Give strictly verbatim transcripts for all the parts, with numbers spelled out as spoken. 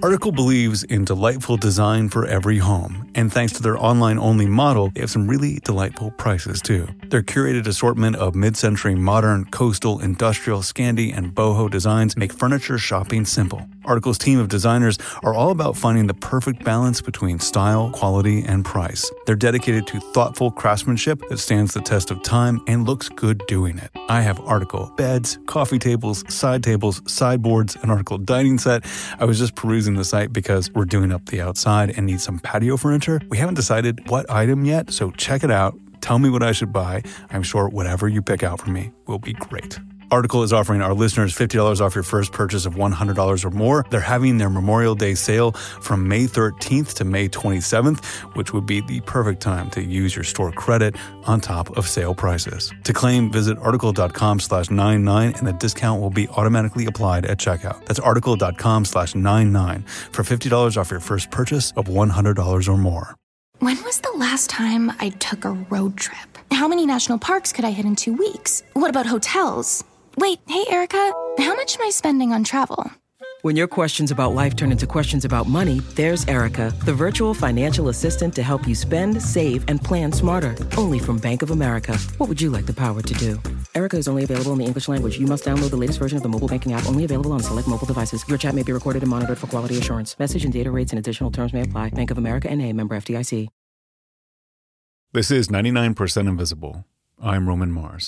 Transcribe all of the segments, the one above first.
Article believes in delightful design for every home, and thanks to their online-only model, they have some really delightful prices too. Their curated assortment of mid-century modern, coastal, industrial, Scandi, and boho designs make furniture shopping simple. Article's team of designers are all about finding the perfect balance between style, quality, and price. They're dedicated to thoughtful craftsmanship that stands the test of time and looks good doing it. I have Article beds, coffee tables, side tables, sideboards, an Article dining set. I was just perusing the site because we're doing up the outside and need some patio furniture. We haven't decided what item yet, so check it out. Tell me what I should buy. I'm sure whatever you pick out for me will be great. Article is offering our listeners fifty dollars off your first purchase of one hundred dollars or more. They're having their Memorial Day sale from May thirteenth to May twenty-seventh, which would be the perfect time to use your store credit on top of sale prices. To claim, visit article.com slash 99 and the discount will be automatically applied at checkout. That's article.com slash 99 for fifty dollars off your first purchase of one hundred dollars or more. When was the last time I took a road trip? How many national parks could I hit in two weeks? What about hotels? Wait, hey, Erica, how much am I spending on travel? When your questions about life turn into questions about money, there's Erica, the virtual financial assistant to help you spend, save, and plan smarter. Only from Bank of America. What would you like the power to do? Erica is only available in the English language. You must download the latest version of the mobile banking app, only available on select mobile devices. Your chat may be recorded and monitored for quality assurance. Message and data rates and additional terms may apply. Bank of America N A, member F D I C. This is ninety-nine percent Invisible. I'm Roman Mars.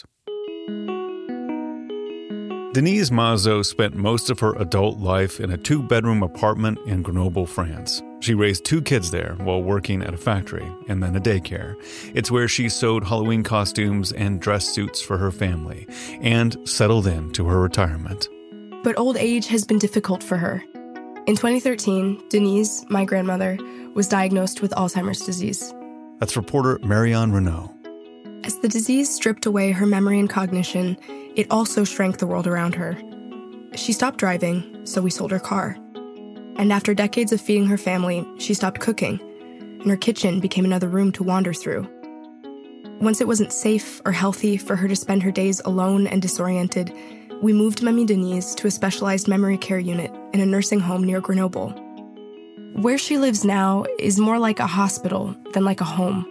Denise Mazo spent most of her adult life in a two-bedroom apartment in Grenoble, France. She raised two kids there while working at a factory and then a daycare. It's where she sewed Halloween costumes and dress suits for her family and settled into her retirement. But old age has been difficult for her. In twenty thirteen, Denise, my grandmother, was diagnosed with Alzheimer's disease. That's reporter Marianne Renaud. As the disease stripped away her memory and cognition, it also shrank the world around her. She stopped driving, so we sold her car. And after decades of feeding her family, she stopped cooking, and her kitchen became another room to wander through. Once it wasn't safe or healthy for her to spend her days alone and disoriented, we moved Mamie Denise to a specialized memory care unit in a nursing home near Grenoble. Where she lives now is more like a hospital than like a home.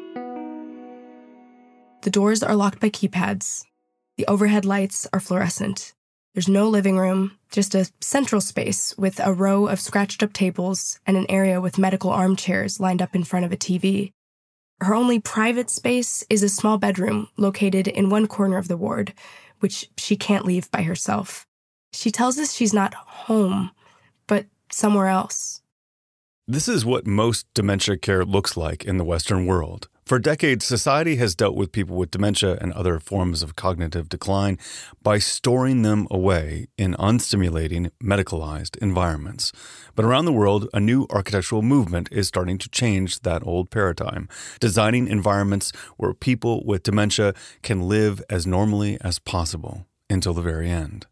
The doors are locked by keypads. The overhead lights are fluorescent. There's no living room, just a central space with a row of scratched-up tables and an area with medical armchairs lined up in front of a T V. Her only private space is a small bedroom located in one corner of the ward, which she can't leave by herself. She tells us she's not home, but somewhere else. This is what most dementia care looks like in the Western world. For decades, society has dealt with people with dementia and other forms of cognitive decline by storing them away in unstimulating, medicalized environments. But around the world, a new architectural movement is starting to change that old paradigm, designing environments where people with dementia can live as normally as possible until the very end.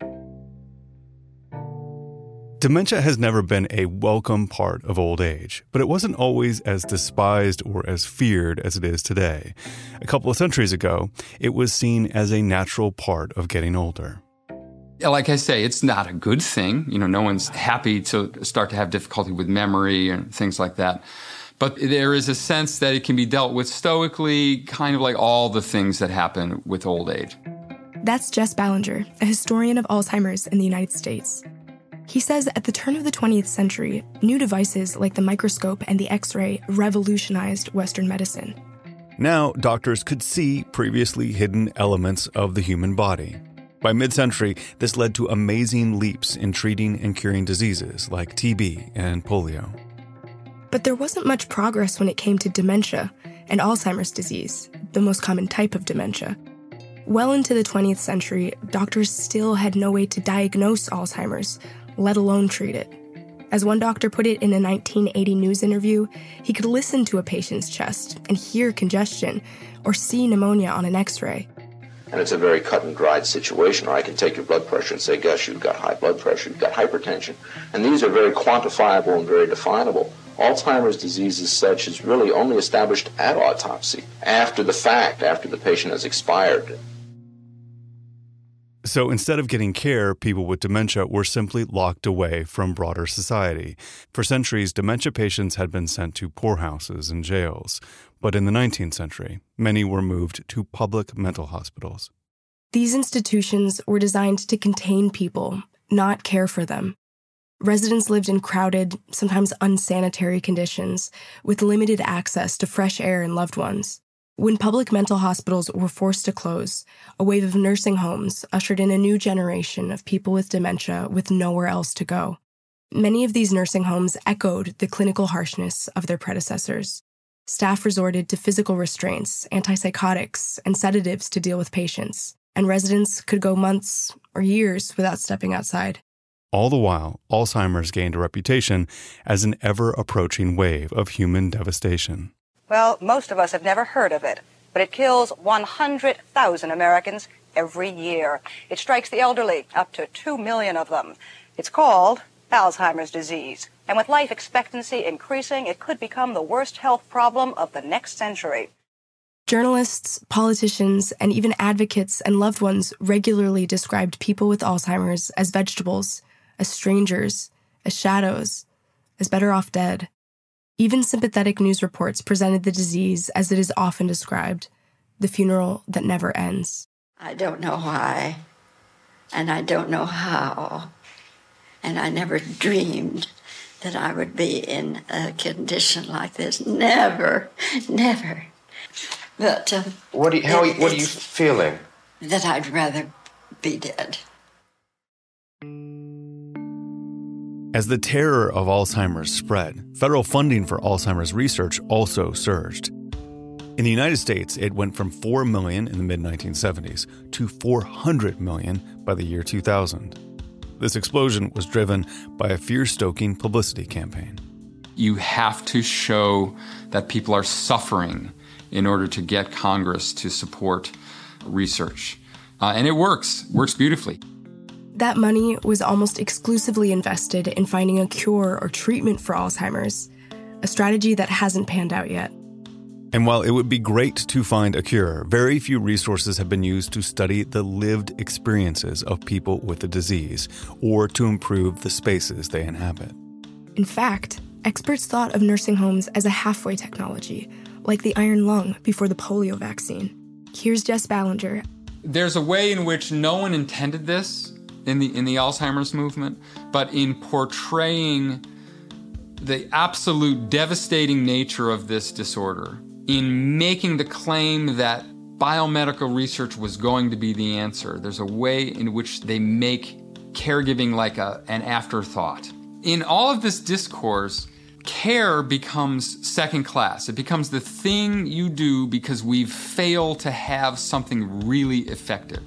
Dementia has never been a welcome part of old age, but it wasn't always as despised or as feared as it is today. A couple of centuries ago, it was seen as a natural part of getting older. Like I say, it's not a good thing. You know, no one's happy to start to have difficulty with memory and things like that. But there is a sense that it can be dealt with stoically, kind of like all the things that happen with old age. That's Jess Ballinger, a historian of Alzheimer's in the United States. He says at the turn of the twentieth century, new devices like the microscope and the X-ray revolutionized Western medicine. Now, doctors could see previously hidden elements of the human body. By mid-century, this led to amazing leaps in treating and curing diseases like T B and polio. But there wasn't much progress when it came to dementia and Alzheimer's disease, the most common type of dementia. Well into the twentieth century, doctors still had no way to diagnose Alzheimer's, let alone treat it. As one doctor put it in a nineteen eighty news interview, he could listen to a patient's chest and hear congestion or see pneumonia on an X-ray. And it's a very cut and dried situation, or I can take your blood pressure and say, gosh, you've got high blood pressure, you've got hypertension. And these are very quantifiable and very definable. Alzheimer's disease as such is really only established at autopsy, after the fact, after the patient has expired. So instead of getting care, people with dementia were simply locked away from broader society. For centuries, dementia patients had been sent to poorhouses and jails. But in the nineteenth century, many were moved to public mental hospitals. These institutions were designed to contain people, not care for them. Residents lived in crowded, sometimes unsanitary conditions, with limited access to fresh air and loved ones. When public mental hospitals were forced to close, a wave of nursing homes ushered in a new generation of people with dementia with nowhere else to go. Many of these nursing homes echoed the clinical harshness of their predecessors. Staff resorted to physical restraints, antipsychotics, and sedatives to deal with patients, and residents could go months or years without stepping outside. All the while, Alzheimer's gained a reputation as an ever-approaching wave of human devastation. Well, most of us have never heard of it, but it kills one hundred thousand Americans every year. It strikes the elderly, up to two million of them. It's called Alzheimer's disease. And with life expectancy increasing, it could become the worst health problem of the next century. Journalists, politicians, and even advocates and loved ones regularly described people with Alzheimer's as vegetables, as strangers, as shadows, as better off dead. Even sympathetic news reports presented the disease as it is often described, the funeral that never ends. I don't know why, and I don't know how, and I never dreamed that I would be in a condition like this. Never, never. But um, what, do you, how, it, what are you feeling? That I'd rather be dead. As the terror of Alzheimer's spread, federal funding for Alzheimer's research also surged. In the United States, it went from four million dollars in the mid nineteen seventies to four hundred million dollars by the year two thousand. This explosion was driven by a fear-stoking publicity campaign. You have to show that people are suffering in order to get Congress to support research. Uh, and it works, works beautifully. That money was almost exclusively invested in finding a cure or treatment for Alzheimer's, a strategy that hasn't panned out yet. And while it would be great to find a cure, very few resources have been used to study the lived experiences of people with the disease or to improve the spaces they inhabit. In fact, experts thought of nursing homes as a halfway technology, like the iron lung before the polio vaccine. Here's Jess Ballinger. There's a way in which no one intended this in the in the Alzheimer's movement, but in portraying the absolute devastating nature of this disorder, in making the claim that biomedical research was going to be the answer, there's a way in which they make caregiving like a, an afterthought. In all of this discourse, care becomes second class. It becomes the thing you do because we've failed to have something really effective.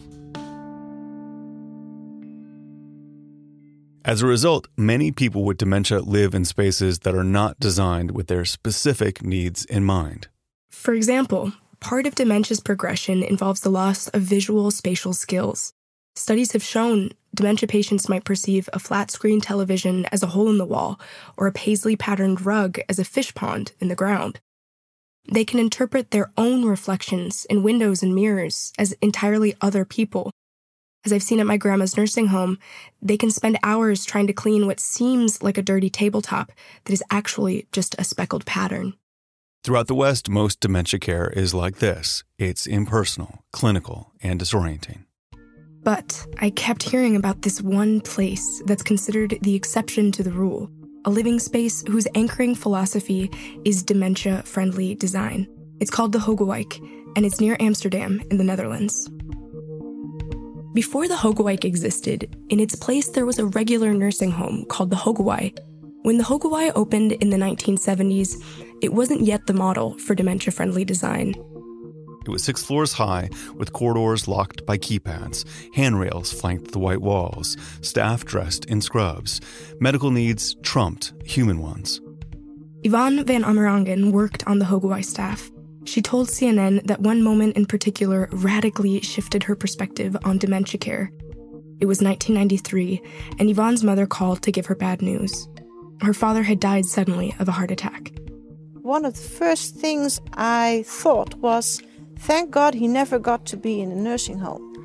As a result, many people with dementia live in spaces that are not designed with their specific needs in mind. For example, part of dementia's progression involves the loss of visual spatial skills. Studies have shown dementia patients might perceive a flat-screen television as a hole in the wall or a paisley-patterned rug as a fish pond in the ground. They can interpret their own reflections in windows and mirrors as entirely other people. As I've seen at my grandma's nursing home, they can spend hours trying to clean what seems like a dirty tabletop that is actually just a speckled pattern. Throughout the West, most dementia care is like this. It's impersonal, clinical, and disorienting. But I kept hearing about this one place that's considered the exception to the rule, a living space whose anchoring philosophy is dementia-friendly design. It's called the Hogewijk, and it's near Amsterdam in the Netherlands. Before the Hogewijk existed, in its place there was a regular nursing home called the Hogewij. When the Hogewij opened in the nineteen seventies, it wasn't yet the model for dementia-friendly design. It was six floors high, with corridors locked by keypads. Handrails flanked the white walls. Staff dressed in scrubs. Medical needs trumped human ones. Yvonne van Amerongen worked on the Hogewij staff. She told C N N that one moment in particular radically shifted her perspective on dementia care. It was nineteen ninety-three, and Yvonne's mother called to give her bad news. Her father had died suddenly of a heart attack. One of the first things I thought was, thank God he never got to be in a nursing home.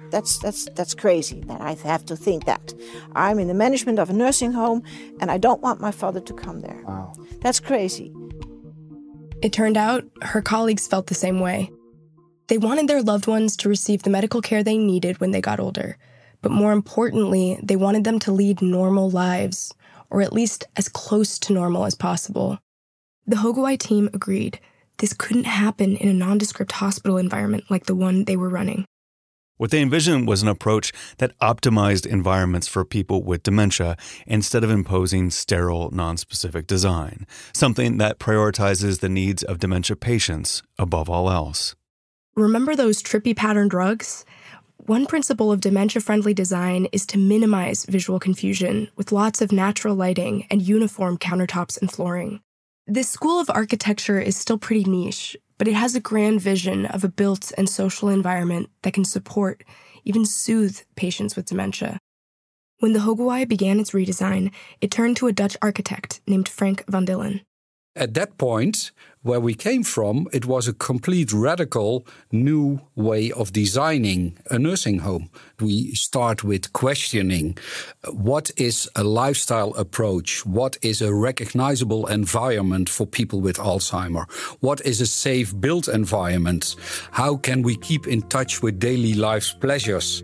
That's that's that's crazy that I have to think that. I'm in the management of a nursing home and I don't want my father to come there. Wow. That's crazy. It turned out her colleagues felt the same way. They wanted their loved ones to receive the medical care they needed when they got older. But more importantly, they wanted them to lead normal lives, or at least as close to normal as possible. The Hogewey team agreed. This couldn't happen in a nondescript hospital environment like the one they were running. What they envisioned was an approach that optimized environments for people with dementia instead of imposing sterile, nonspecific design, something that prioritizes the needs of dementia patients above all else. Remember those trippy patterned rugs? One principle of dementia-friendly design is to minimize visual confusion with lots of natural lighting and uniform countertops and flooring. This school of architecture is still pretty niche, but it has a grand vision of a built and social environment that can support, even soothe, patients with dementia. When the Hogewey began its redesign, it turned to a Dutch architect named Frank van Dillen. At that point, where we came from, it was a complete radical new way of designing a nursing home. We start with questioning what is a lifestyle approach? What is a recognizable environment for people with Alzheimer? What is a safe built environment? How can we keep in touch with daily life's pleasures?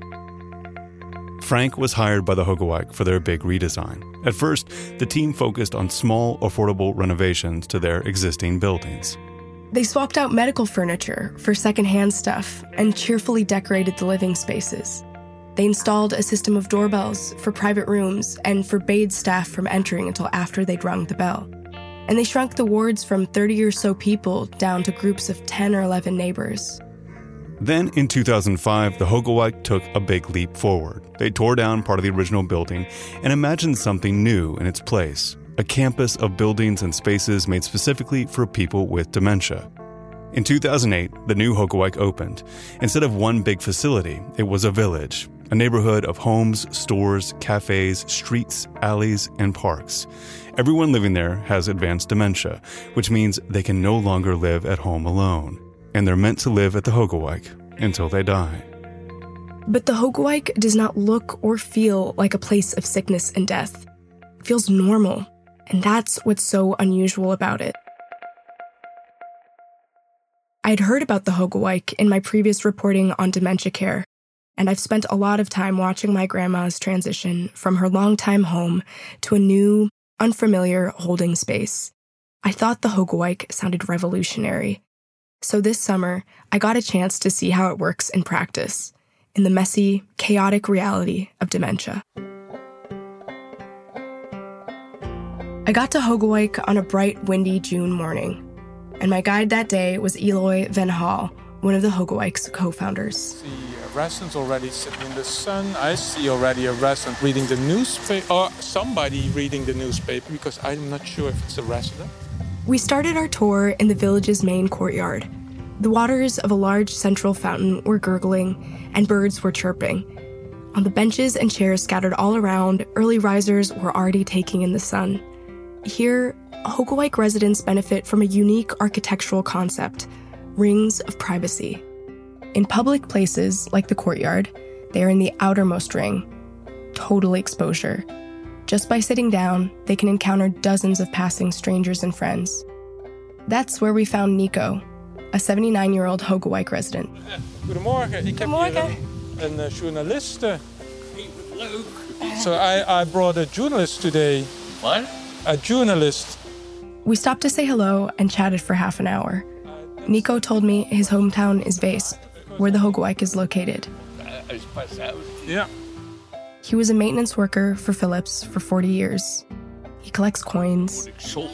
Frank was hired by the Hogewey for their big redesign. At first, the team focused on small, affordable renovations to their existing buildings. They swapped out medical furniture for secondhand stuff and cheerfully decorated the living spaces. They installed a system of doorbells for private rooms and forbade staff from entering until after they'd rung the bell. And they shrunk the wards from thirty or so people down to groups of ten or eleven neighbors. Then, in two thousand five, the Hogewey took a big leap forward. They tore down part of the original building and imagined something new in its place, a campus of buildings and spaces made specifically for people with dementia. In two thousand eight, the new Hogewey opened. Instead of one big facility, it was a village, a neighborhood of homes, stores, cafes, streets, alleys, and parks. Everyone living there has advanced dementia, which means they can no longer live at home alone. And they're meant to live at the Hogewey until they die. But the Hogewey does not look or feel like a place of sickness and death. It feels normal, and that's what's so unusual about it. I'd heard about the Hogewey in my previous reporting on dementia care, and I've spent a lot of time watching my grandma's transition from her longtime home to a new, unfamiliar holding space. I thought the Hogewey sounded revolutionary. So this summer, I got a chance to see how it works in practice, in the messy, chaotic reality of dementia. I got to Hogewey on a bright, windy June morning, and my guide that day was Eloy Van Hal, one of the Hogewey's co-founders. The residents already sitting in the sun. I see already a resident reading the newspaper, or somebody reading the newspaper, because I'm not sure if it's a resident. We started our tour in the village's main courtyard. The waters of a large central fountain were gurgling, and birds were chirping. On the benches and chairs scattered all around, early risers were already taking in the sun. Here, Hogewey residents benefit from a unique architectural concept, rings of privacy. In public places, like the courtyard, they are in the outermost ring, total exposure. Just by sitting down, they can encounter dozens of passing strangers and friends. That's where we found Nico, a seventy-nine-year-old Hogewey resident. Goedemorgen, ik heb hier een, een journalist. So I, I brought a journalist today. What? A journalist. We stopped to say hello and chatted for half an hour. Nico told me his hometown is Weesp, where the Hogewey is located. Yeah. He was a maintenance worker for Philips for forty years. He collects coins.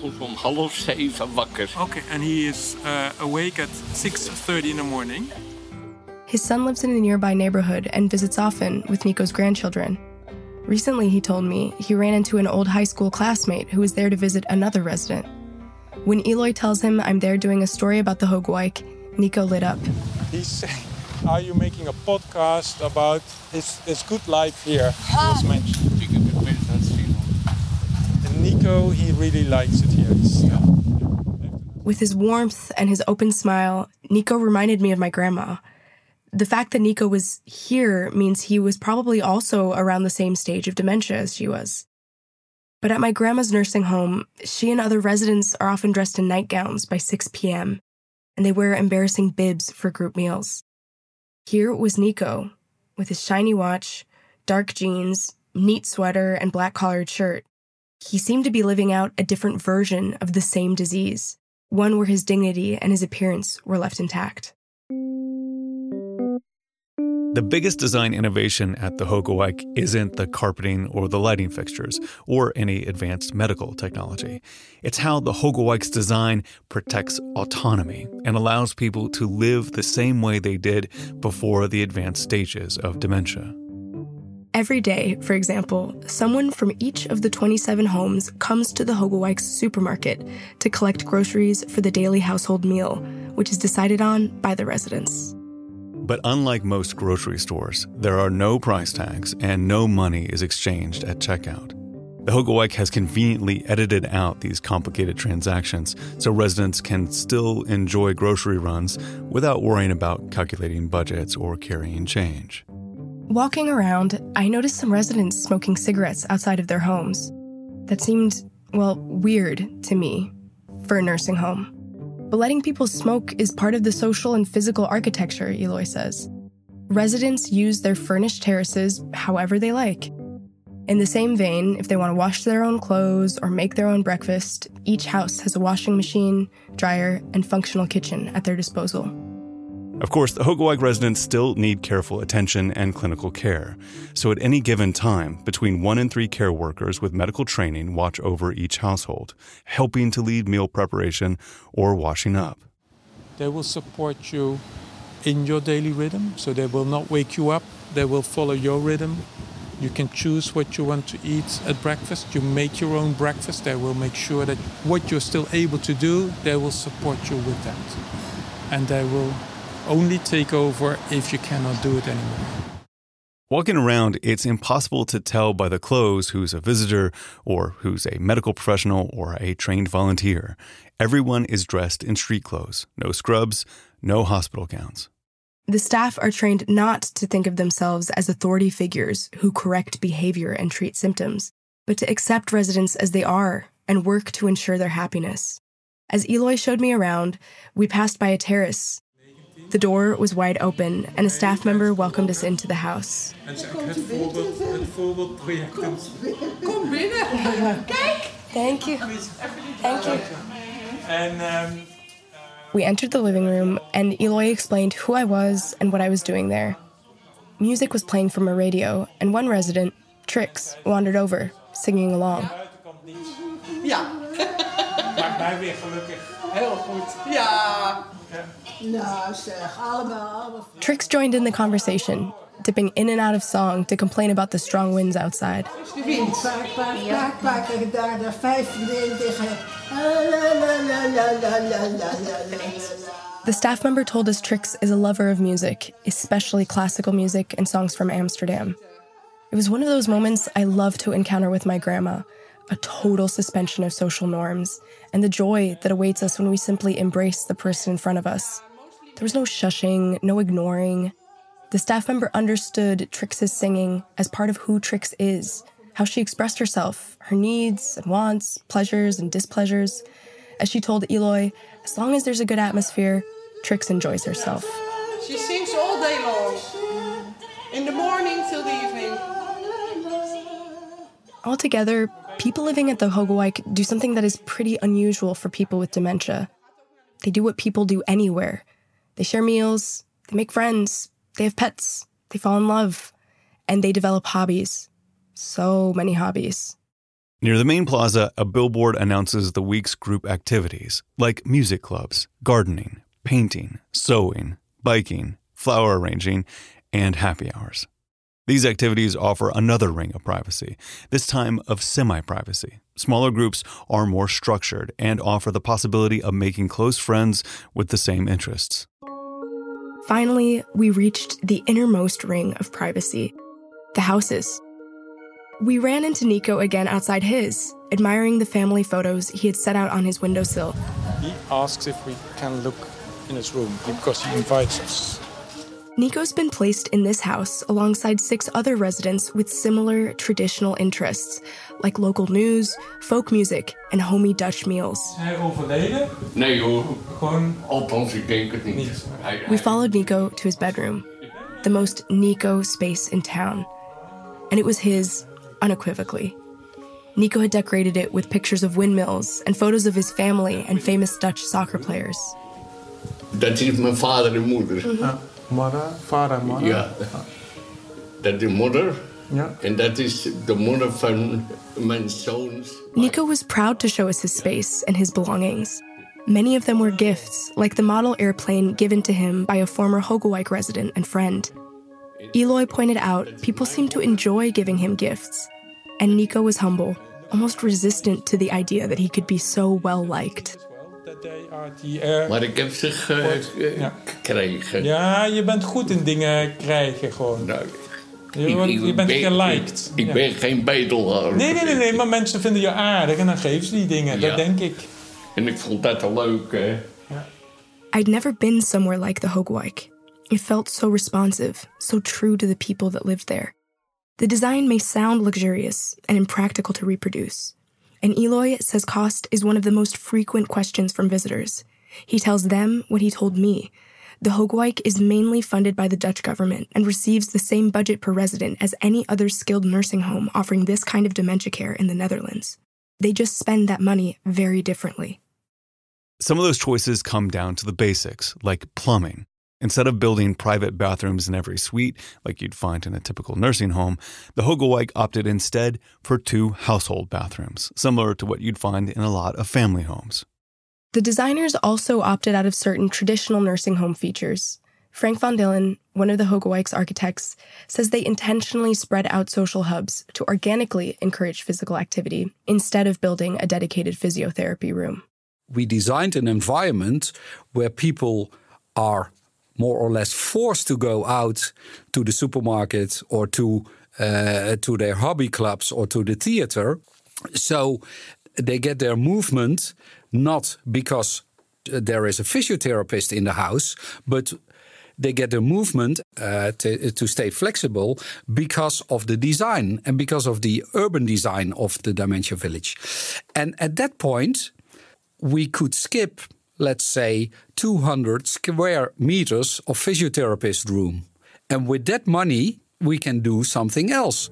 Okay, and he is uh, awake at six thirty in the morning. His son lives in a nearby neighborhood and visits often with Nico's grandchildren. Recently, he told me, he ran into an old high school classmate who was there to visit another resident. When Eloy tells him I'm there doing a story about the Hogewey, Nico lit up. He's saying, are you making a podcast about his, his good life here? He was mentioned. And Nico, he really likes it here. Yeah. With his warmth and his open smile, Nico reminded me of my grandma. The fact that Nico was here means he was probably also around the same stage of dementia as she was. But at my grandma's nursing home, she and other residents are often dressed in nightgowns by six p.m., and they wear embarrassing bibs for group meals. Here was Nico, with his shiny watch, dark jeans, neat sweater, and black-collared shirt. He seemed to be living out a different version of the same disease, one where his dignity and his appearance were left intact. The biggest design innovation at the Hogeweyk isn't the carpeting or the lighting fixtures or any advanced medical technology. It's how the Hogeweyks design protects autonomy and allows people to live the same way they did before the advanced stages of dementia. Every day, for example, someone from each of the twenty-seven homes comes to the Hogeweyks supermarket to collect groceries for the daily household meal, which is decided on by the residents. But unlike most grocery stores, there are no price tags and no money is exchanged at checkout. The Hogeweyk has conveniently edited out these complicated transactions so residents can still enjoy grocery runs without worrying about calculating budgets or carrying change. Walking around, I noticed some residents smoking cigarettes outside of their homes. That seemed, well, weird to me for a nursing home. But letting people smoke is part of the social and physical architecture, Eloy says. Residents use their furnished terraces however they like. In the same vein, if they want to wash their own clothes or make their own breakfast, each house has a washing machine, dryer, and functional kitchen at their disposal. Of course, the Hogeweyk residents still need careful attention and clinical care. So at any given time, between one and three care workers with medical training watch over each household, helping to lead meal preparation or washing up. They will support you in your daily rhythm, so they will not wake you up. They will follow your rhythm. You can choose what you want to eat at breakfast. You make your own breakfast. They will make sure that what you're still able to do, they will support you with that. And they will only take over if you cannot do it anymore. Walking around, it's impossible to tell by the clothes who's a visitor or who's a medical professional or a trained volunteer. Everyone is dressed in street clothes, no scrubs, no hospital gowns. The staff are trained not to think of themselves as authority figures who correct behavior and treat symptoms, but to accept residents as they are and work to ensure their happiness. As Eloy showed me around, we passed by a terrace. The door was wide open, and a staff member welcomed us into the house. Thank you. Thank you. We entered the living room, and Eloy explained who I was and what I was doing there. Music was playing from a radio, and one resident, Trix, wandered over, singing along. Ja. Maakt mij weer gelukkig. Heel goed. Ja. Trix joined in the conversation, dipping in and out of song to complain about the strong winds outside. The staff member told us Trix is a lover of music, especially classical music and songs from Amsterdam. It was one of those moments I love to encounter with my grandma, a total suspension of social norms, and the joy that awaits us when we simply embrace the person in front of us. There was no shushing, no ignoring. The staff member understood Trix's singing as part of who Trix is, how she expressed herself, her needs and wants, pleasures and displeasures. As she told Eloy, as long as there's a good atmosphere, Trix enjoys herself. She sings all day long, in the morning till the evening. Altogether, people living at the Hogeweyk do something that is pretty unusual for people with dementia. They do what people do anywhere. They share meals, they make friends, they have pets, they fall in love, and they develop hobbies. So many hobbies. Near the main plaza, a billboard announces the week's group activities, like music clubs, gardening, painting, sewing, biking, flower arranging, and happy hours. These activities offer another ring of privacy, this time of semi-privacy. Smaller groups are more structured and offer the possibility of making close friends with the same interests. Finally, we reached the innermost ring of privacy, the houses. We ran into Nico again outside his, admiring the family photos he had set out on his windowsill. He asks if we can look in his room because he invites us. Nico's been placed in this house alongside six other residents with similar traditional interests, like local news, folk music, and homey Dutch meals. Is hij overleden? Nee hoor. Gewoon... Althans, ik denk het niet. We followed Nico to his bedroom, the most Nico space in town. And it was his, unequivocally. Nico had decorated it with pictures of windmills and photos of his family and famous Dutch soccer players. Dat is mijn vader en moeder. Mm-hmm. Moeder, vader, moeder. Ja, dat is moeder. Ja. En dat is de moeder van mijn zoons. Nico was proud to show us his space and his belongings. Many of them were gifts, like the model airplane given to him by a former Hogewijk resident and friend. Eloy pointed out people seemed to enjoy giving him gifts, and Nico was humble, almost resistant to the idea that he could be so well-liked. Maar ik heb ze gekregen. Ja, je bent goed in dingen krijgen gewoon. Nou, je, wordt, je bent ben, geliked. Ik, ik ja. ben geen bedelaar. Nee, nee, nee, nee, maar mensen vinden je aardig en dan geven ze die dingen, ja. Dat denk ik. En ik vond dat al leuk, hè. Ja. I'd never been somewhere like the Hogewijk. It felt so responsive, so true to the people that lived there. The design may sound luxurious and impractical to reproduce. And Eloy says cost is one of the most frequent questions from visitors. He tells them what he told me. The Hogewijk is mainly funded by the Dutch government and receives the same budget per resident as any other skilled nursing home offering this kind of dementia care in the Netherlands. They just spend that money very differently. Some of those choices come down to the basics, like plumbing. Instead of building private bathrooms in every suite, like you'd find in a typical nursing home, the Hogewijk opted instead for two household bathrooms, similar to what you'd find in a lot of family homes. The designers also opted out of certain traditional nursing home features. Frank van Dillen, one of the Hogewijk's architects, says they intentionally spread out social hubs to organically encourage physical activity instead of building a dedicated physiotherapy room. We designed an environment where people are more or less forced to go out to the supermarket or to uh, to their hobby clubs or to the theater. So they get their movement not because there is a physiotherapist in the house, but they get their movement uh, to, to stay flexible because of the design and because of the urban design of the Dementia Village. And at that point, we could skip, let's say, two hundred square meters of physiotherapist room. And with that money, we can do something else.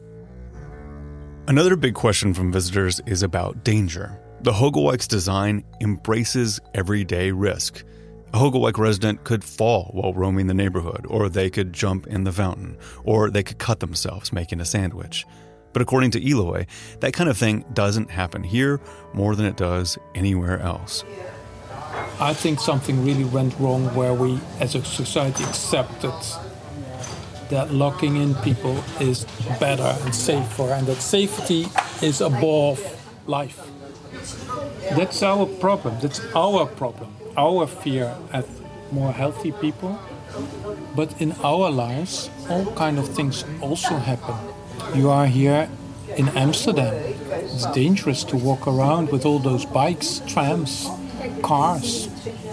Another big question from visitors is about danger. The Hogewijk's design embraces everyday risk. A Hogewijk resident could fall while roaming the neighborhood, or they could jump in the fountain, or they could cut themselves making a sandwich. But according to Eloy, that kind of thing doesn't happen here more than it does anywhere else. I think something really went wrong where we, as a society, accepted that locking in people is better and safer, and that safety is above life. That's our problem. That's our problem. Our fear at more healthy people. But in our lives, all kind of things also happen. You are here in Amsterdam. It's dangerous to walk around with all those bikes, trams, cars,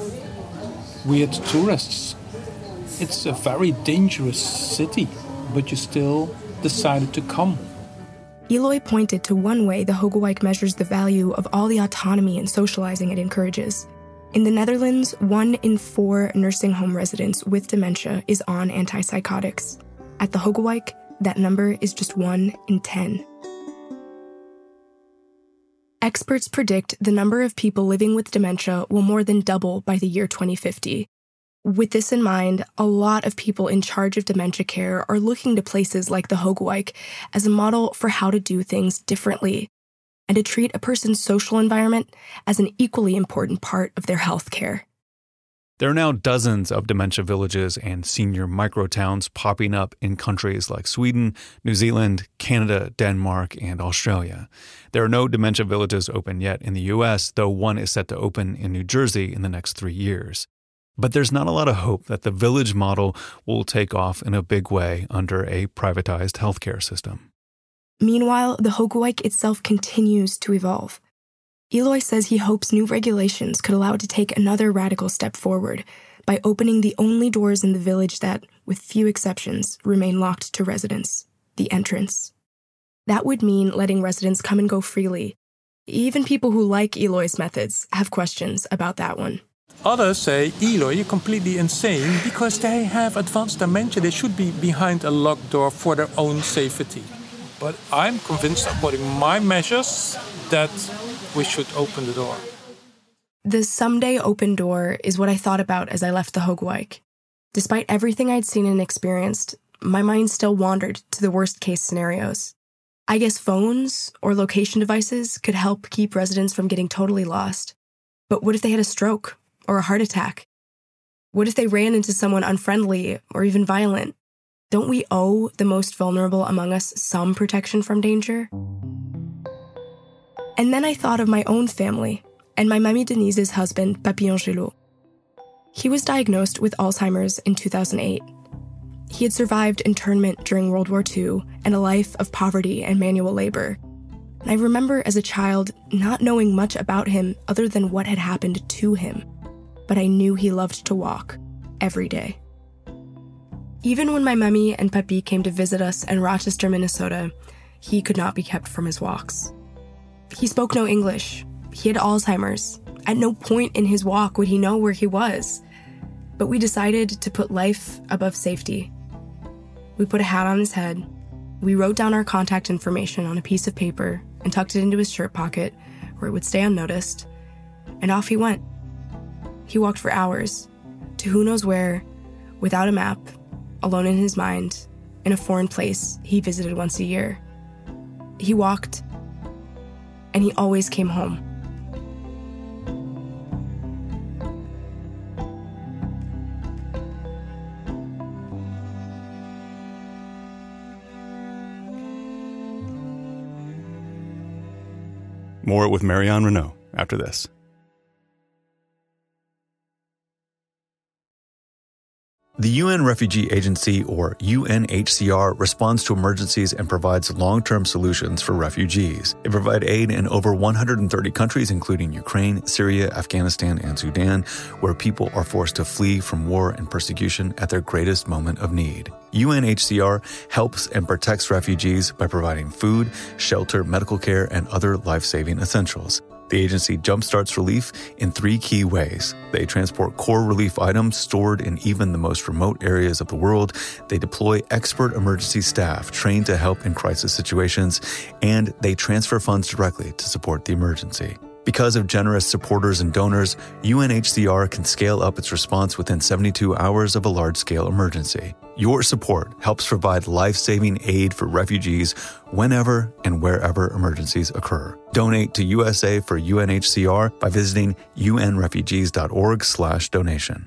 weird tourists. It's a very dangerous city, but you still decided to come. Eloy pointed to one way the Hogewijk measures the value of all the autonomy and socializing it encourages. In the Netherlands, one in four nursing home residents with dementia is on antipsychotics. At the Hogewijk, that number is just one in ten. Experts predict the number of people living with dementia will more than double by the year twenty fifty. With this in mind, a lot of people in charge of dementia care are looking to places like the Hogewijk as a model for how to do things differently and to treat a person's social environment as an equally important part of their health care. There are now dozens of dementia villages and senior microtowns popping up in countries like Sweden, New Zealand, Canada, Denmark, and Australia. There are no dementia villages open yet in the U S, though one is set to open in New Jersey in the next three years. But there's not a lot of hope that the village model will take off in a big way under a privatized healthcare system. Meanwhile, the Hogewijk itself continues to evolve. Eloy says he hopes new regulations could allow it to take another radical step forward by opening the only doors in the village that, with few exceptions, remain locked to residents, the entrance. That would mean letting residents come and go freely. Even people who like Eloy's methods have questions about that one. Others say, Eloy, you're completely insane because they have advanced dementia. They should be behind a locked door for their own safety. But I'm convinced, according to my measures, that we should open the door. The someday open door is what I thought about as I left the Hoogwijk. Despite everything I'd seen and experienced, my mind still wandered to the worst-case scenarios. I guess phones or location devices could help keep residents from getting totally lost. But what if they had a stroke or a heart attack? What if they ran into someone unfriendly or even violent? Don't we owe the most vulnerable among us some protection from danger? And then I thought of my own family and my Mamie Denise's husband, Papillon Gelot. He was diagnosed with Alzheimer's in two thousand eight. He had survived internment during World War Two and a life of poverty and manual labor. And I remember as a child not knowing much about him other than what had happened to him. But I knew he loved to walk every day. Even when my Mamie and Papi came to visit us in Rochester, Minnesota, he could not be kept from his walks. He spoke no English. He had Alzheimer's. At no point in his walk would he know where he was. But we decided to put life above safety. We put a hat on his head. We wrote down our contact information on a piece of paper and tucked it into his shirt pocket where it would stay unnoticed. And off he went. He walked for hours, to who knows where, without a map, alone in his mind, in a foreign place he visited once a year. He walked, and he always came home. More with Marianne Renaud after this. The U N Refugee Agency, or U N H C R, responds to emergencies and provides long-term solutions for refugees. They provide aid in over one hundred thirty countries, including Ukraine, Syria, Afghanistan, and Sudan, where people are forced to flee from war and persecution at their greatest moment of need. U N H C R helps and protects refugees by providing food, shelter, medical care, and other life-saving essentials. The agency jumpstarts relief in three key ways. They transport core relief items stored in even the most remote areas of the world. They deploy expert emergency staff trained to help in crisis situations. And they transfer funds directly to support the emergency. Because of generous supporters and donors, U N H C R can scale up its response within seventy-two hours of a large-scale emergency. Your support helps provide life-saving aid for refugees whenever and wherever emergencies occur. Donate to U S A for U N H C R by visiting unrefugees.org slash donation.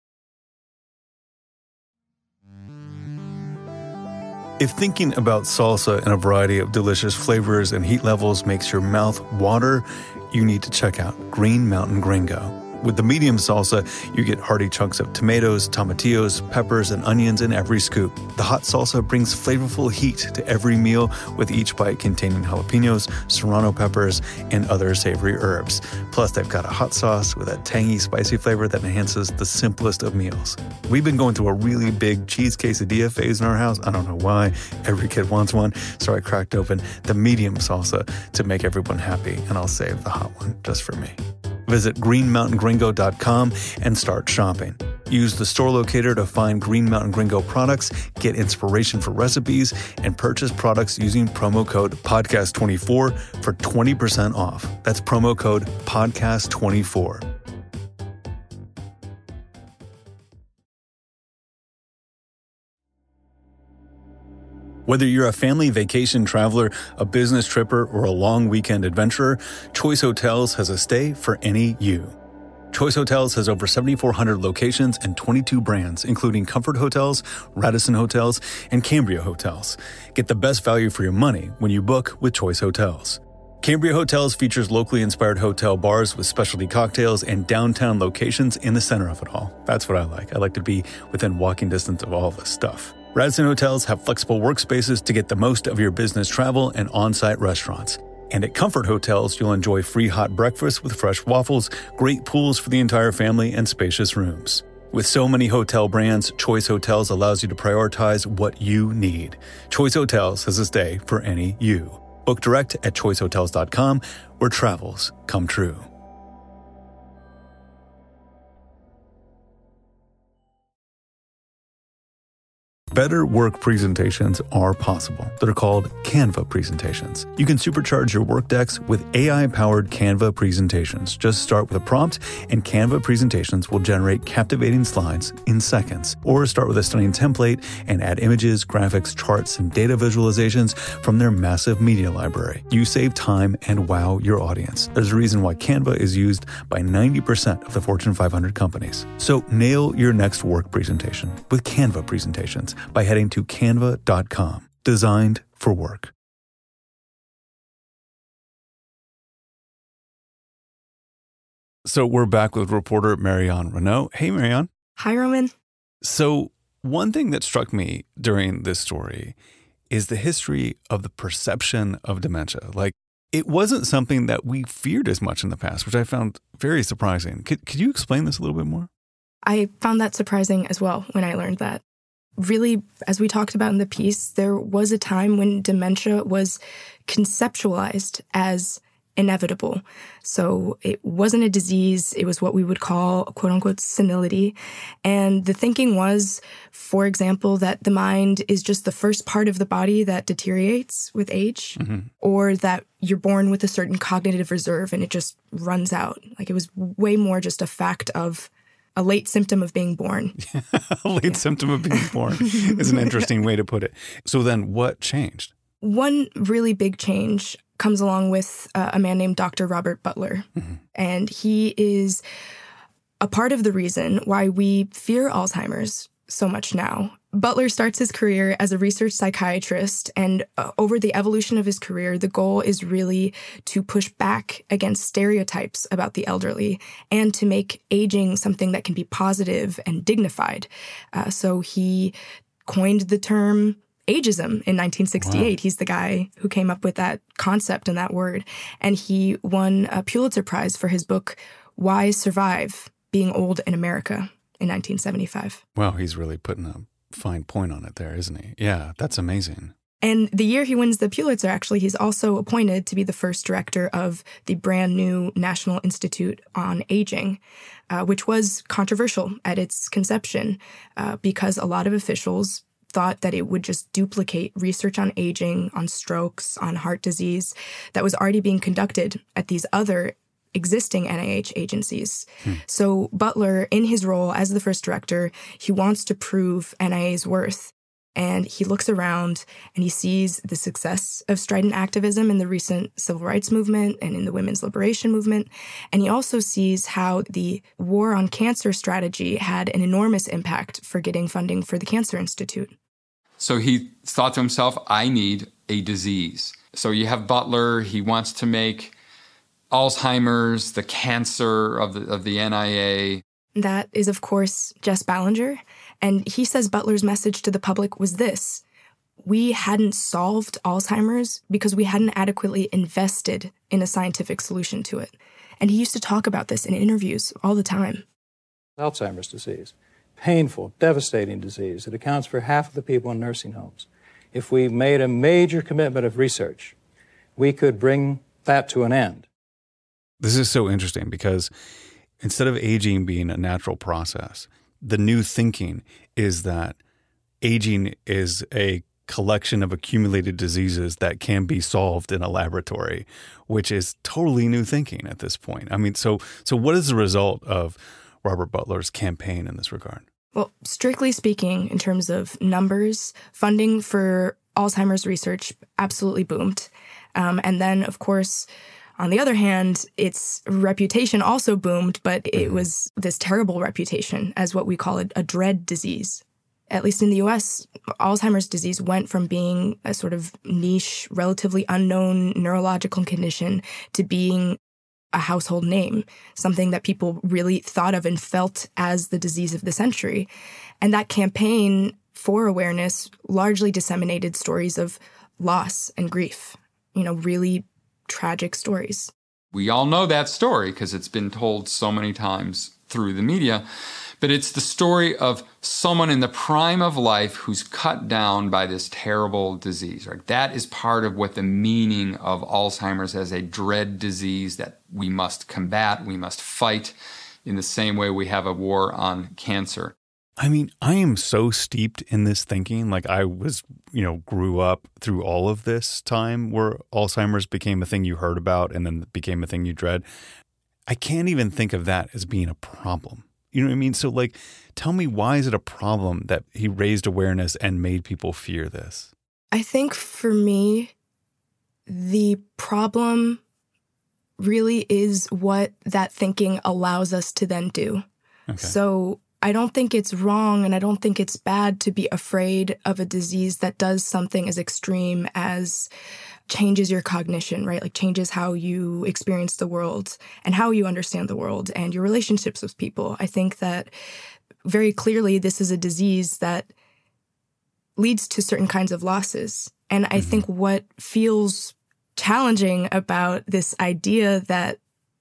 If thinking about salsa in a variety of delicious flavors and heat levels makes your mouth water, you need to check out Green Mountain Gringo. With the medium salsa, you get hearty chunks of tomatoes, tomatillos, peppers, and onions in every scoop. The hot salsa brings flavorful heat to every meal, with each bite containing jalapenos, serrano peppers, and other savory herbs. Plus, they've got a hot sauce with a tangy, spicy flavor that enhances the simplest of meals. We've been going through a really big cheese quesadilla phase in our house. I don't know why. Every kid wants one, so I cracked open the medium salsa to make everyone happy, and I'll save the hot one just for me. Visit green mountain gringo dot com and start shopping. Use the store locator to find Green Mountain Gringo products, get inspiration for recipes, and purchase products using promo code podcast twenty-four for twenty percent off. That's promo code podcast twenty-four. Whether you're a family vacation traveler, a business tripper, or a long weekend adventurer, Choice Hotels has a stay for any you. Choice Hotels has over seventy-four hundred locations and twenty-two brands, including Comfort Hotels, Radisson Hotels, and Cambria Hotels. Get the best value for your money when you book with Choice Hotels. Cambria Hotels features locally inspired hotel bars with specialty cocktails and downtown locations in the center of it all. That's what I like. I like to be within walking distance of all this stuff. Radisson Hotels have flexible workspaces to get the most of your business travel and on-site restaurants. And at Comfort Hotels, you'll enjoy free hot breakfast with fresh waffles, great pools for the entire family, and spacious rooms. With so many hotel brands, Choice Hotels allows you to prioritize what you need. Choice Hotels has a stay for any you. Book direct at choice hotels dot com, where travels come true. Better work presentations are possible. They're called Canva presentations. You can supercharge your work decks with A I-powered Canva presentations. Just start with a prompt, and Canva presentations will generate captivating slides in seconds. Or start with a stunning template and add images, graphics, charts, and data visualizations from their massive media library. You save time and wow your audience. There's a reason why Canva is used by ninety percent of the Fortune five hundred companies. So nail your next work presentation with Canva presentations by heading to canva dot com. Designed for work. So we're back with reporter Marianne Renaud. Hey, Marianne. Hi, Roman. So one thing that struck me during this story is the history of the perception of dementia. Like, it wasn't something that we feared as much in the past, which I found very surprising. Could, could you explain this a little bit more? I found that surprising as well when I learned that. Really, as we talked about in the piece, there was a time when dementia was conceptualized as inevitable. So it wasn't a disease. It was what we would call, quote unquote, senility. And the thinking was, for example, that the mind is just the first part of the body that deteriorates with age, mm-hmm. or that you're born with a certain cognitive reserve and it just runs out. Like, it was way more just a fact of a late symptom of being born. A late yeah. symptom of being born is an interesting way to put it. So then what changed? One really big change comes along with uh, a man named Doctor Robert Butler. Mm-hmm. And he is a part of the reason why we fear Alzheimer's so much now. Butler starts his career as a research psychiatrist, and uh, over the evolution of his career, the goal is really to push back against stereotypes about the elderly and to make aging something that can be positive and dignified. Uh, so he coined the term ageism in nineteen sixty-eight. Wow. He's the guy who came up with that concept and that word. And he won a Pulitzer Prize for his book, Why Survive Being Old in America, in nineteen seventy-five. Wow, he's really putting a fine point on it there, isn't he? Yeah, that's amazing. And the year he wins the Pulitzer, actually, he's also appointed to be the first director of the brand new National Institute on Aging, uh, which was controversial at its conception uh, because a lot of officials thought that it would just duplicate research on aging, on strokes, on heart disease that was already being conducted at these other existing N I H agencies. Hmm. So Butler, in his role as the first director, he wants to prove N I A's worth. And he looks around and he sees the success of strident activism in the recent civil rights movement and in the women's liberation movement. And he also sees how the war on cancer strategy had an enormous impact for getting funding for the Cancer Institute. So he thought to himself, I need a disease. So you have Butler, he wants to make Alzheimer's the cancer of the, of the N I A. That is, of course, Jess Ballinger. And he says Butler's message to the public was this: we hadn't solved Alzheimer's because we hadn't adequately invested in a scientific solution to it. And he used to talk about this in interviews all the time. Alzheimer's disease, painful, devastating disease. It accounts for half of the people in nursing homes. If we made a major commitment of research, we could bring that to an end. This is so interesting because instead of aging being a natural process, the new thinking is that aging is a collection of accumulated diseases that can be solved in a laboratory, which is totally new thinking at this point. I mean, so so what is the result of Robert Butler's campaign in this regard? Well, strictly speaking, in terms of numbers, funding for Alzheimer's research absolutely boomed. Um, and then, of course, on the other hand, its reputation also boomed, but it was this terrible reputation as what we call a, a dread disease. At least in the U S, Alzheimer's disease went from being a sort of niche, relatively unknown neurological condition to being a household name, something that people really thought of and felt as the disease of the century. And that campaign for awareness largely disseminated stories of loss and grief, you know, really tragic stories. We all know that story because it's been told so many times through the media. But it's the story of someone in the prime of life who's cut down by this terrible disease. Right? That is part of what the meaning of Alzheimer's as a dread disease that we must combat, we must fight, in the same way we have a war on cancer. I mean, I am so steeped in this thinking. Like I was, you know, grew up through all of this time where Alzheimer's became a thing you heard about and then became a thing you dread. I can't even think of that as being a problem. You know what I mean? So like, tell me, why is it a problem that he raised awareness and made people fear this? I think for me, the problem really is what that thinking allows us to then do. Okay. So I don't think it's wrong and I don't think it's bad to be afraid of a disease that does something as extreme as changes your cognition, right? Like changes how you experience the world and how you understand the world and your relationships with people. I think that very clearly this is a disease that leads to certain kinds of losses. And I mm-hmm. think what feels challenging about this idea that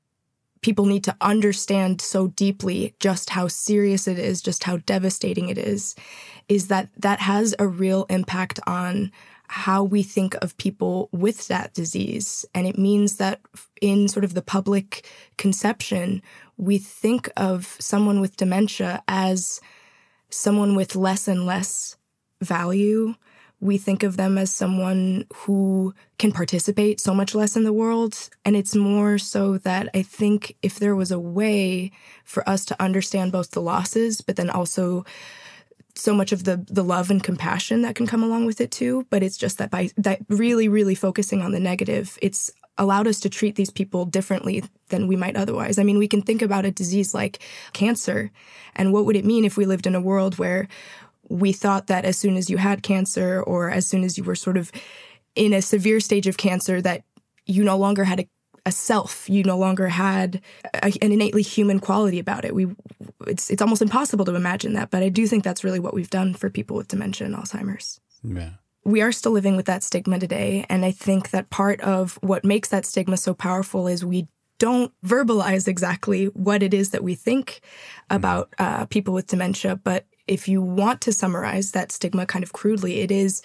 people need to understand so deeply just how serious it is, just how devastating it is, is that that has a real impact on how we think of people with that disease. And it means that in sort of the public conception, we think of someone with dementia as someone with less and less value. We think of them as someone who can participate so much less in the world. And it's more so that I think if there was a way for us to understand both the losses, but then also so much of the the love and compassion that can come along with it too. But it's just that by that really, really focusing on the negative, it's allowed us to treat these people differently than we might otherwise. I mean, we can think about a disease like cancer. And what would it mean if we lived in a world where we thought that as soon as you had cancer or as soon as you were sort of in a severe stage of cancer that you no longer had a, a self, you no longer had a, an innately human quality about it. We, it's it's almost impossible to imagine that, but I do think that's really what we've done for people with dementia and Alzheimer's. Yeah. We are still living with that stigma today, and I think that part of what makes that stigma so powerful is we don't verbalize exactly what it is that we think about uh, people with dementia, but if you want to summarize that stigma kind of crudely, it is,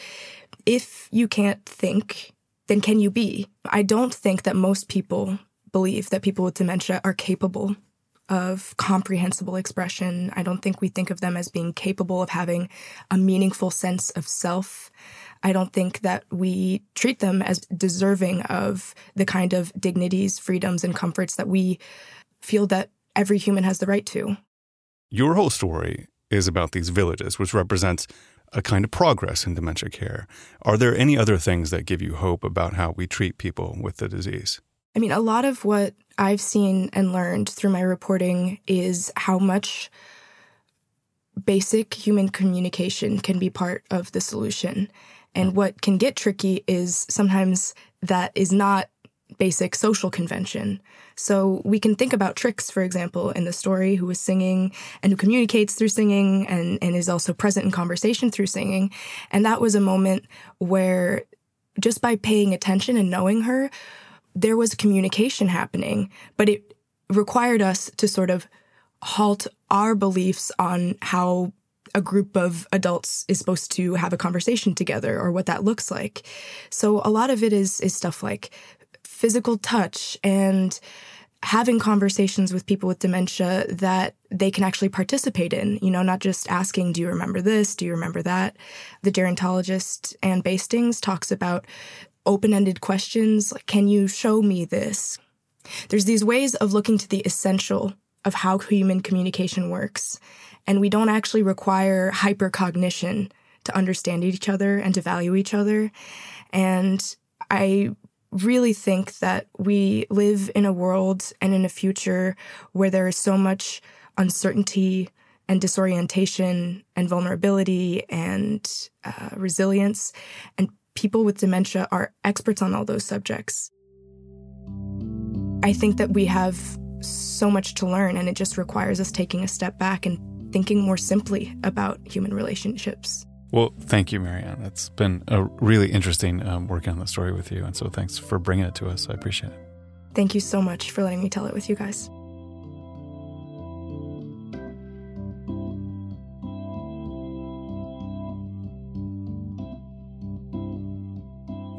if you can't think, then can you be? I don't think that most people believe that people with dementia are capable of comprehensible expression. I don't think we think of them as being capable of having a meaningful sense of self. I don't think that we treat them as deserving of the kind of dignities, freedoms, and comforts that we feel that every human has the right to. Your whole story is about these villages, which represents a kind of progress in dementia care. Are there any other things that give you hope about how we treat people with the disease? I mean, a lot of what I've seen and learned through my reporting is how much basic human communication can be part of the solution. And what can get tricky is sometimes that is not basic social convention. So we can think about Trix, for example, in the story, who is singing and who communicates through singing and, and is also present in conversation through singing. And that was a moment where just by paying attention and knowing her, there was communication happening, but it required us to sort of halt our beliefs on how a group of adults is supposed to have a conversation together or what that looks like. So a lot of it is is stuff like physical touch and having conversations with people with dementia that they can actually participate in, you know, not just asking, do you remember this? Do you remember that? The gerontologist, Anne Bastings, talks about open-ended questions like, can you show me this? There's these ways of looking to the essential of how human communication works, and we don't actually require hypercognition to understand each other and to value each other. And I really think that we live in a world and in a future where there is so much uncertainty and disorientation and vulnerability and uh, resilience, and people with dementia are experts on all those subjects. I think that we have so much to learn, and it just requires us taking a step back and thinking more simply about human relationships. Well, thank you, Marianne. It's been a really interesting um, working on the story with you, and so thanks for bringing it to us. I appreciate it. Thank you so much for letting me tell it with you guys.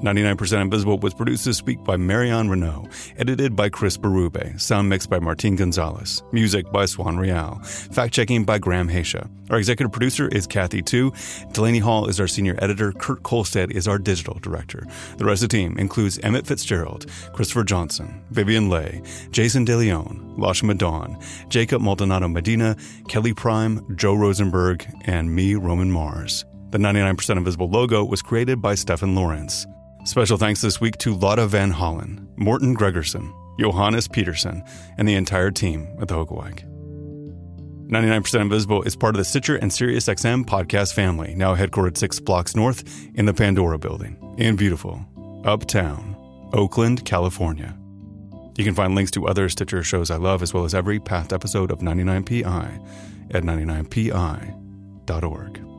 ninety-nine percent Invisible was produced this week by Marianne Renaud, edited by Chris Berube, sound mixed by Martin Gonzalez, music by Swan Real, fact-checking by Graham Haisha. Our executive producer is Kathy Tu. Delaney Hall is our senior editor. Kurt Kolstead is our digital director. The rest of the team includes Emmett Fitzgerald, Christopher Johnson, Vivian Leigh, Jason DeLeon, Lashma Dawn, Jacob Maldonado Medina, Kelly Prime, Joe Rosenberg, and me, Roman Mars. The ninety-nine percent Invisible logo was created by Stefan Lawrence. Special thanks this week to Lotta Van Hollen, Morten Gregersen, Johannes Peterson, and the entire team at the Hookaweg. ninety-nine percent Invisible is part of the Stitcher and SiriusXM podcast family, now headquartered six blocks north in the Pandora Building in beautiful, uptown, Oakland, California. You can find links to other Stitcher shows I love, as well as every past episode of ninety-nine P I at ninety-nine P I dot org.